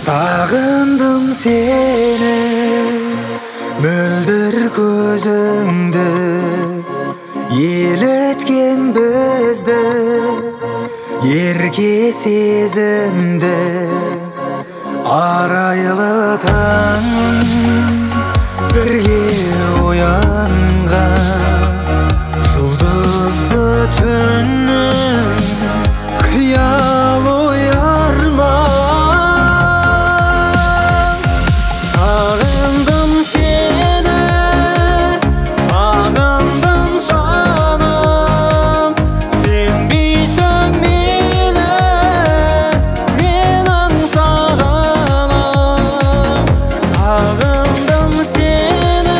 Sağındım seni, mөлдір көзіңді, еліткен бізді, ерке сезімді. Арайлы таң бірге оянған, жұлдызды түннің қиял оярман. Сағындым сені, сағындым жаным, сенбейсің мені, мен аңсағаным. Сағындым сені,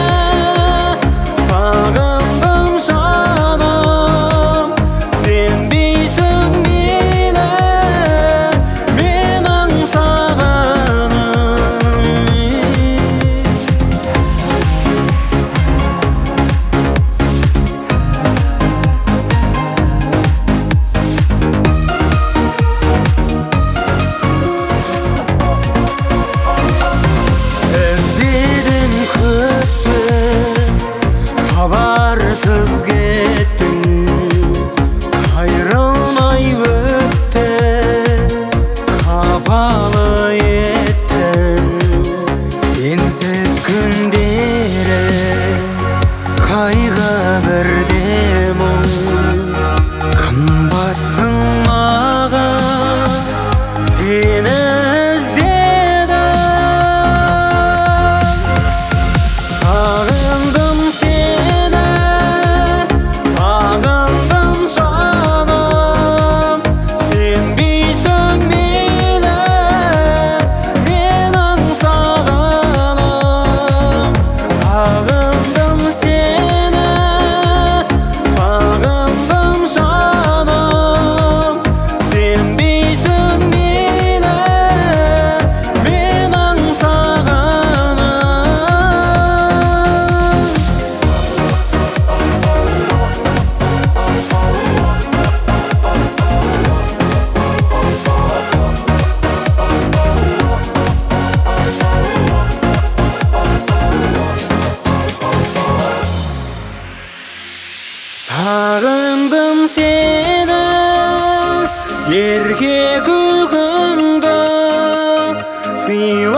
сағындым жаным, сенбейсің мені, мен аңсағаным. Іздедім, күттім, хабарсыз кеттің, қайрылмай өтті, қапалы еттің. Сенсіз күндері қайғы бірде мұң, қымбатсың маған, сені сағындым сені, сағындым жаным, сенбейсің мені, мен аңсағаным. Сағындым сені, сағындым жаным, сенбейсің мені, мен аңсағаным. Сағындым сені, ерке күлкіңді,